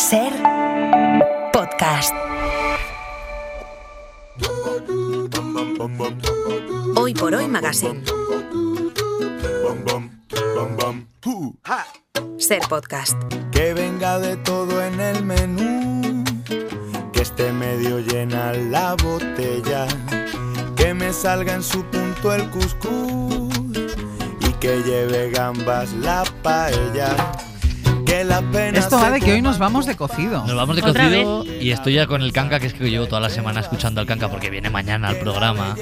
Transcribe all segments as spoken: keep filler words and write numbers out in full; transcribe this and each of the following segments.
Ser podcast. Hoy por hoy Magazine. Ser podcast. Que venga de todo en el menú, que esté medio llena la botella, que me salga en su punto el cuscús y que lleve gambas la paella. Que la pena Esto va de que hoy nos vamos de cocido. Nos vamos de ¿Otra cocido vez? y estoy ya con el Kanka, que es que llevo toda la semana escuchando al Kanka porque viene mañana al programa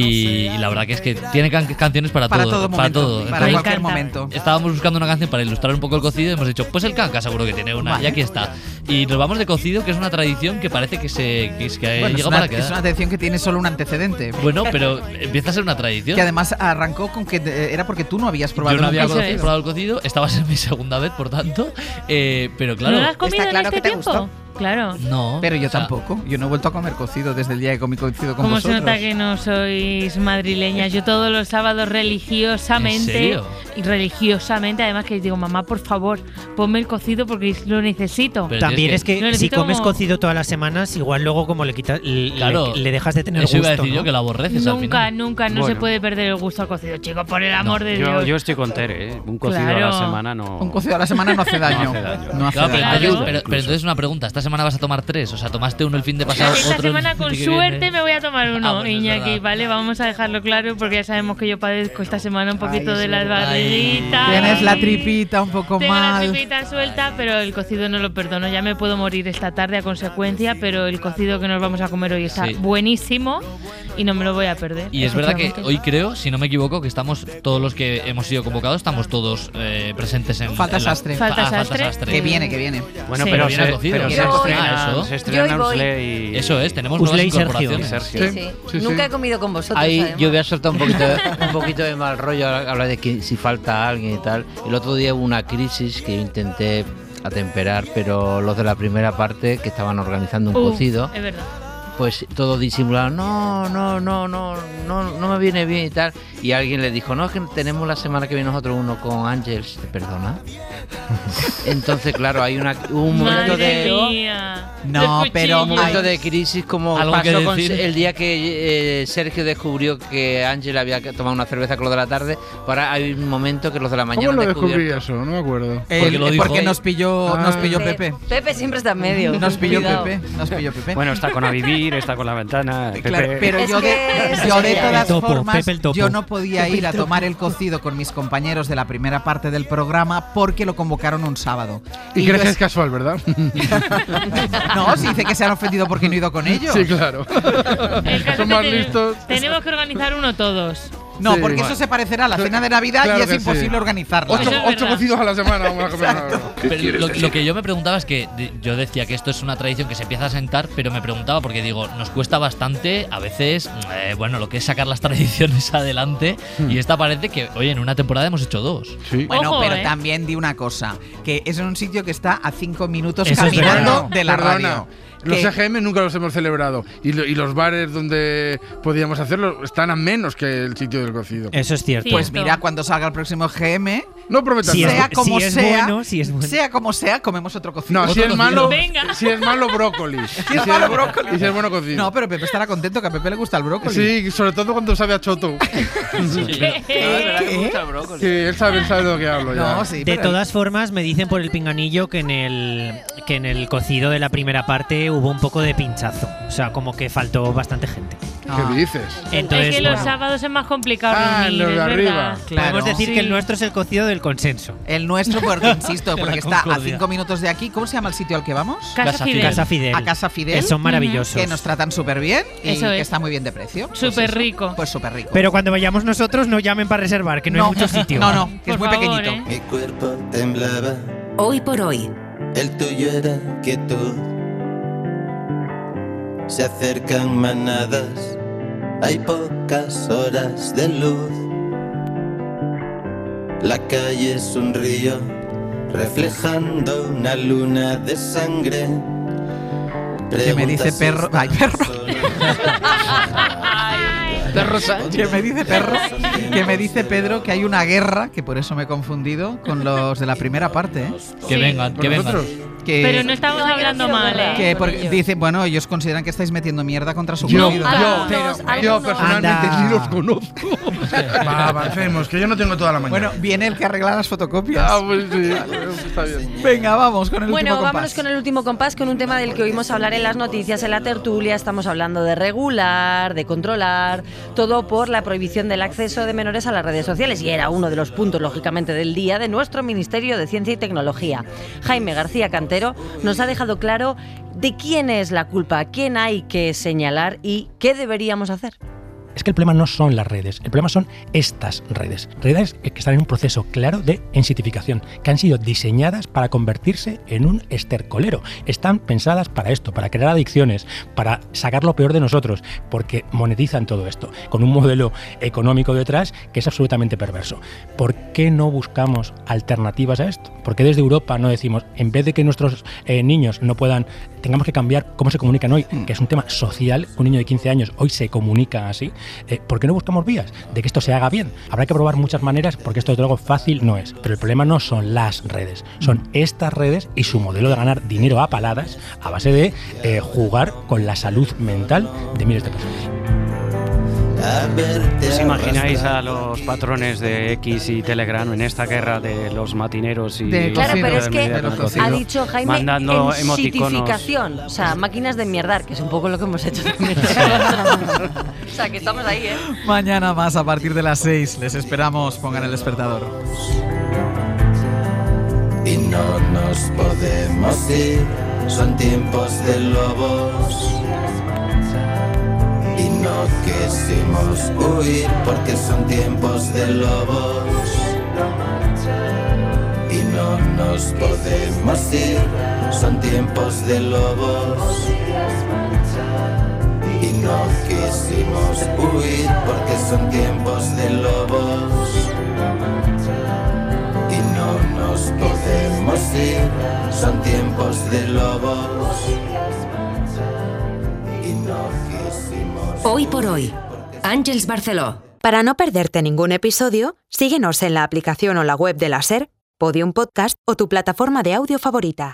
y, y la verdad que es que tiene can- canciones para, Para todo, todo para momento, todo. para Entonces, cualquier encanta. momento. estábamos buscando una canción para ilustrar un poco el cocido y hemos dicho, pues el Kanka seguro que tiene una, Vale. y aquí está. Y nos vamos de cocido, que es una tradición que parece que se que, es que Bueno, es llega una, para quedar. es una tradición que tiene solo un antecedente. Bueno, pero empieza a ser una tradición. Que además arrancó con que eh, era porque tú no habías probado Yo no había nunca el Eso es. probado el cocido, estabas en mi segunda vez, por tanto, eh, pero claro. ¿No lo has comido está claro en este que te tiempo? gustó. Claro. No, Pero yo o sea, tampoco. Yo no he vuelto a comer cocido desde el día que comí cocido con ¿Cómo se vosotros. nota que no sois madrileñas? Yo todos los sábados religiosamente, ¿En serio? y religiosamente, además que digo, mamá, por favor, ponme el cocido porque lo necesito. Pero También tienes es que Lo si necesito comes como- cocido todas las semanas, igual luego como le quitas, le, Claro, le dejas de tener eso gusto, iba a decir ¿no? yo, que lo aborreces al Nunca, final. nunca, no Bueno. se puede perder el gusto al cocido, chicos, por el amor de Yo, Dios. yo estoy con Tere, ¿eh? Un cocido a Claro. la semana no. Un cocido a la semana no hace daño. No hace daño. No hace Claro, pero, daño. entonces, Claro. pero- pero entonces una pregunta, ¿esta semana vas a tomar tres? O sea, tomaste uno el fin de pasado, Esta otro el semana fin con que suerte viene. me voy a tomar uno, Ah, bueno, es Iñaki, verdad. ¿vale? Vamos a dejarlo claro porque ya sabemos que yo padezco esta semana un poquito Ay, de es las verdad. barriguitas. Tienes la tripita un poco Tengo la mal. tripita suelta, pero el cocido no lo perdono. Ya me puedo morir esta tarde a consecuencia, pero el cocido que nos vamos a comer hoy está Sí. buenísimo y no me lo voy a perder. Y es verdad que efectivamente. hoy creo, si no me equivoco, que estamos todos los que hemos sido convocados, estamos todos eh, presentes en Falta en la- sastre. Falta Ah, sastre. Que viene, que viene. Bueno, Sí. pero, Pero viene se, cocido. pero se Yo- estrena, Ah, eso. se Yo estrena hoy voy. Usley y... Eso es, tenemos nuevas Usley y Sergio. incorporaciones. Sergio. Sí, sí. Sí, sí. Nunca he comido con vosotros. Ahí además. yo voy a soltar un poquito, de, un poquito de mal rollo a hablar de que si falta alguien y tal. El otro día hubo una crisis que yo intenté atemperar, pero los de la primera parte que estaban organizando un Uh, cocido, Es verdad. pues todo disimulado, no, no, no, no, no, no me viene bien y tal. Y alguien le dijo, no, es que tenemos la semana que viene nosotros uno con Ángels, ¿perdona? Entonces, claro, hay una, un momento Madre de... mía. No, De pero Un cuchillo. momento de crisis como ¿Algo que pasó con decir? el día que eh, Sergio descubrió que Ángel había tomado una cerveza con los de la tarde. Ahora hay un momento que los de la mañana ¿Cómo lo han descubrí descubierto. eso? No me acuerdo. El- Porque lo dijo porque hoy. nos pilló, Ah. nos pilló Pepe. Pepe. Pepe siempre está en medio. Nos pilló Cuidado. Pepe. Nos pilló Pepe. Bueno, está con A Vivir, está con La Ventana. Pepe. Claro, pero Es yo de, que es yo de especial. todas El topo, formas, Pepe el topo. yo no podía Pepe ir a el topo. tomar el cocido con mis compañeros de la primera parte del programa porque lo convocaron un sábado. Y yo crees que es- es casual, ¿verdad? No, si dice que se han ofendido porque no he ido con ellos. Sí, claro. El caso Son es más que listos. tenemos que organizar uno todos. No, Sí, porque bueno. eso se parecerá a la cena de Navidad Claro y es que sí. imposible organizarla. Ocho, Eso es ocho verdad. cocidos a la semana vamos a comer. Pero lo, lo que yo me preguntaba es que de- yo decía que esto es una tradición que se empieza a sentar, pero me preguntaba porque digo, nos cuesta bastante a veces, eh, bueno, lo que es sacar las tradiciones adelante y esta parece que, oye, en una temporada hemos hecho dos. Sí. Bueno, Ojo, pero ¿eh? también di una cosa, que es en un sitio que está a cinco minutos Eso es caminando verdad. de la Perdona, radio. Los Que- E G M nunca los hemos celebrado. Y, lo- y los bares donde podíamos hacerlo están a menos que el sitio del cocido. Eso es cierto. Pues Cierto. mira, cuando salga el próximo G M, No prometas Si es- nada. sea como si es sea, bueno, si es bueno. sea como sea, comemos otro cocido. No, si Otro es malo, Venga. si es malo brócoli. Si es malo, brócoli. Y si es bueno cocido. No, pero Pepe estará contento, que a Pepe le gusta el brócoli. Sí, sobre todo cuando sabe a choto. ¿Qué? Sí, él sabe, él sabe de lo que hablo ya. No, sí, De pero- todas formas, me dicen por el pinganillo que en el que en el cocido de la primera parte hubo un poco de pinchazo. O sea, como que faltó bastante gente. ¿Qué Ah. dices? Entonces, es que los bueno, sábados es más complicado Ah, reunir, los de es arriba. verdad. Claro. podemos decir Sí. que el nuestro es el cocido del consenso. El nuestro, porque insisto, De la porque está a Concordia. cinco minutos de aquí. ¿Cómo se llama el sitio al que vamos? Casa, Casa Fidel. Casa Fidel. A Casa Fidel. Que son maravillosos. Que nos tratan súper bien y Eso que es. está muy bien de precio. Pues Súper eso, rico. Pues súper rico. Pero cuando vayamos nosotros, no llamen para reservar, que no, hay mucho sitio. No, no, que es Por muy favor, pequeñito. ¿eh? Mi cuerpo temblaba, Hoy por hoy. el tuyo era quietud. Se acercan manadas, hay pocas horas de luz. La calle es un río, reflejando una luna de sangre. Que me dice Preguntas perro. Ay, perro. solas. Perro Sánchez. Que me dice perro, que me dice Pedro que hay una guerra, que por eso me he confundido, con los de la primera parte, ¿eh? Que Sí. vengan, que vengan. nosotros? Que, Pero no estamos No, yo hablando no quiero mal, guerra. ¿eh? que Por porque ello. dicen, bueno, ellos consideran que estáis metiendo mierda contra su Yo, cocido. yo, Algunos, yo algunos. personalmente Anda. ni los conozco. Va, avancemos, que yo no tengo toda la mañana. Bueno, viene el que arregla las fotocopias. Ah, pues sí, está bien. Venga, vamos con el Bueno, último compás. vámonos con el último compás, con un tema del que oímos hablar en las noticias, en la tertulia. Estamos hablando de regular, de controlar, todo por la prohibición del acceso de menores a las redes sociales. Y era uno de los puntos, lógicamente, del día de nuestro Ministerio de Ciencia y Tecnología. Jaime García Cantero nos ha dejado claro de quién es la culpa, quién hay que señalar y qué deberíamos hacer. Es que el problema no son las redes, el problema son estas redes. Redes que están en un proceso claro de ensitificación, que han sido diseñadas para convertirse en un estercolero. Están pensadas para esto, para crear adicciones, para sacar lo peor de nosotros, porque monetizan todo esto, con un modelo económico detrás que es absolutamente perverso. ¿Por qué no buscamos alternativas a esto? ¿Por qué desde Europa no decimos, en vez de que nuestros eh, niños no puedan, tengamos que cambiar cómo se comunican hoy, que es un tema social, un niño de quince años hoy se comunica así? Eh, ¿Por qué no buscamos vías de que esto se haga bien? Habrá que probar muchas maneras porque esto desde luego fácil no es. Pero el problema no son las redes, son estas redes y su modelo de ganar dinero a paladas a base de eh, jugar con la salud mental de miles de personas. ¿Os imagináis a los patrones de X y Telegram en esta guerra de los matineros y De Claro, cocido, pero es que de los cocidos. ha dicho Jaime mandando emoticonos? ensitificación, o sea, máquinas de mierdar, que es un poco lo que hemos hecho también. O sea, que estamos ahí, ¿eh? Mañana más a partir de las seis. Les esperamos. Pongan el despertador. Y no nos podemos ir, son tiempos de lobos. Y no quisimos huir porque son tiempos de lobos. Y no nos podemos ir, son tiempos de lobos. Y no quisimos huir porque son tiempos de lobos. Y no nos podemos ir, son tiempos de lobos. Y no quisimos. Hoy por hoy, Àngels Barceló. Para no perderte ningún episodio, síguenos en la aplicación o la web de la SER, Podium Podcast o tu plataforma de audio favorita.